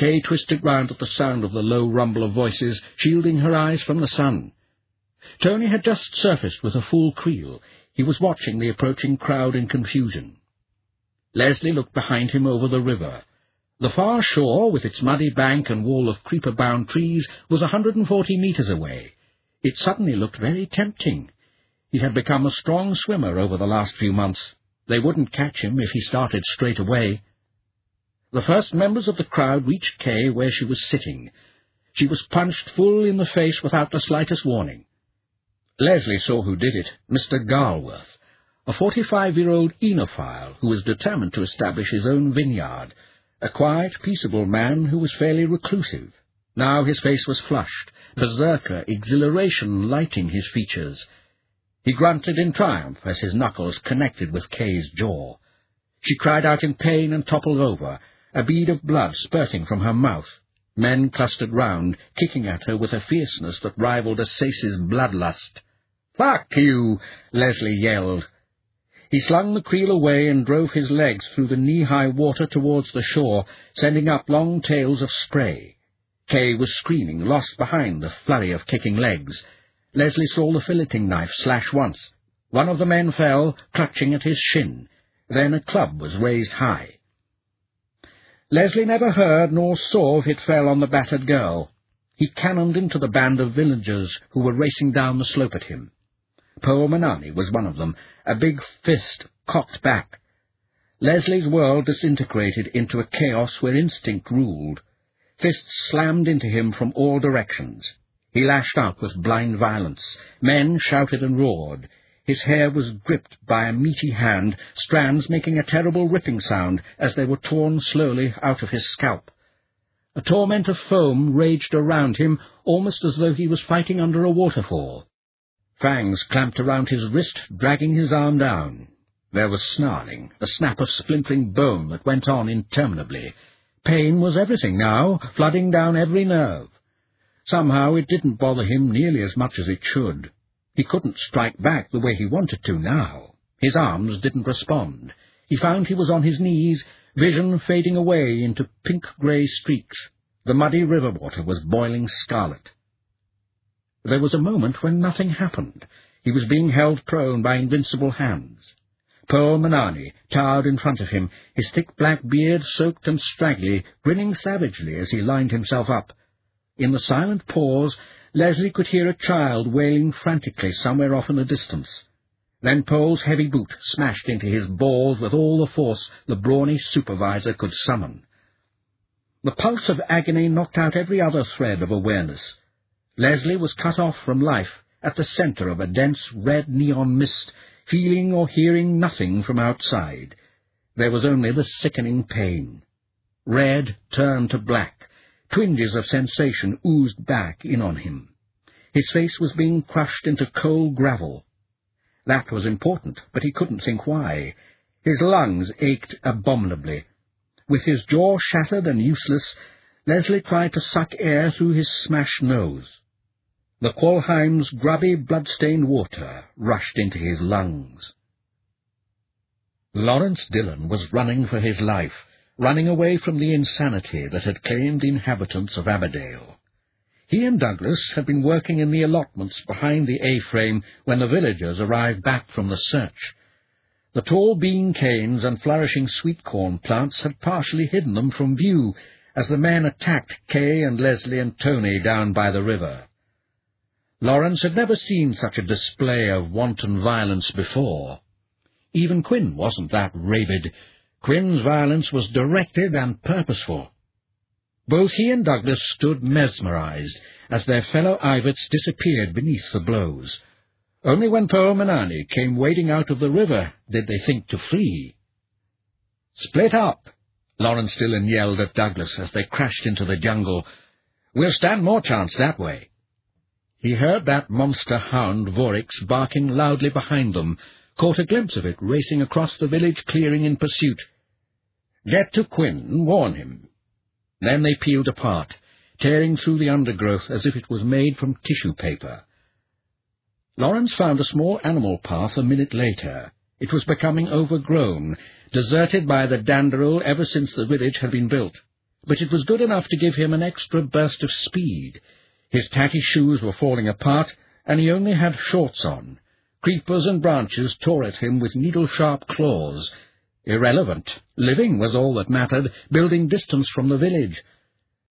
Kay twisted round at the sound of the low rumble of voices, shielding her eyes from the sun. Tony had just surfaced with a full creel. He was watching the approaching crowd in confusion. Leslie looked behind him over the river. The far shore, with its muddy bank and wall of creeper-bound trees, was 140 metres away. It suddenly looked very tempting. He had become a strong swimmer over the last few months. They wouldn't catch him if he started straight away. The first members of the crowd reached Kay where she was sitting. She was punched full in the face without the slightest warning. Leslie saw who did it, Mr. Garworth, a 45-year-old oenophile who was determined to establish his own vineyard, a quiet, peaceable man who was fairly reclusive. Now his face was flushed, berserker exhilaration lighting his features. He grunted in triumph as his knuckles connected with Kay's jaw. She cried out in pain and toppled over, a bead of blood spurting from her mouth. Men clustered round, kicking at her with a fierceness that rivaled a Sace's bloodlust. "Fuck you!" Leslie yelled. He slung the creel away and drove his legs through the knee-high water towards the shore, sending up long tails of spray. Kay was screaming, lost behind the flurry of kicking legs. Leslie saw the filleting knife slash once. One of the men fell, clutching at his shin. Then a club was raised high. Leslie never heard nor saw if it fell on the battered girl. He cannoned into the band of villagers who were racing down the slope at him. Pearl Manani was one of them, a big fist cocked back. Leslie's world disintegrated into a chaos where instinct ruled. Fists slammed into him from all directions. He lashed out with blind violence. Men shouted and roared. His hair was gripped by a meaty hand, strands making a terrible ripping sound as they were torn slowly out of his scalp. A torment of foam raged around him, almost as though he was fighting under a waterfall. Fangs clamped around his wrist, dragging his arm down. There was snarling, a snap of splintering bone that went on interminably. Pain was everything now, flooding down every nerve. Somehow it didn't bother him nearly as much as it should. He couldn't strike back the way he wanted to now. His arms didn't respond. He found he was on his knees, vision fading away into pink-grey streaks. The muddy river water was boiling scarlet. There was a moment when nothing happened. He was being held prone by invincible hands. Pearl Manani towered in front of him, his thick black beard soaked and straggly, grinning savagely as he lined himself up. In the silent pause, Leslie could hear a child wailing frantically somewhere off in the distance. Then Pearl's heavy boot smashed into his balls with all the force the brawny supervisor could summon. The pulse of agony knocked out every other thread of awareness. Leslie was cut off from life, at the centre of a dense red neon mist, feeling or hearing nothing from outside. There was only the sickening pain. Red turned to black. Twinges of sensation oozed back in on him. His face was being crushed into cold gravel. That was important, but he couldn't think why. His lungs ached abominably. With his jaw shattered and useless, Leslie tried to suck air through his smashed nose. The Qualheim's grubby, blood-stained water rushed into his lungs. Lawrence Dillon was running for his life, running away from the insanity that had claimed the inhabitants of Aberdale. He and Douglas had been working in the allotments behind the A-frame when the villagers arrived back from the search. The tall bean canes and flourishing sweet corn plants had partially hidden them from view as the men attacked Kay and Leslie and Tony down by the river. Lawrence had never seen such a display of wanton violence before. Even Quinn wasn't that rabid. Quinn's violence was directed and purposeful. Both he and Douglas stood mesmerized as their fellow Iverts disappeared beneath the blows. Only when Pearl Manani came wading out of the river did they think to flee. "Split up!" Lawrence Dillon yelled at Douglas as they crashed into the jungle. "We'll stand more chance that way." He heard that monster hound Voryx barking loudly behind them, caught a glimpse of it racing across the village clearing in pursuit. "Get to Quinn and warn him." Then they peeled apart, tearing through the undergrowth as if it was made from tissue paper. Lawrence found a small animal path a minute later. It was becoming overgrown, deserted by the Danderel ever since the village had been built. but it was good enough to give him an extra burst of speed. His tacky shoes were falling apart, and he only had shorts on. Creepers and branches tore at him with needle-sharp claws. Irrelevant. Living was all that mattered, building distance from the village.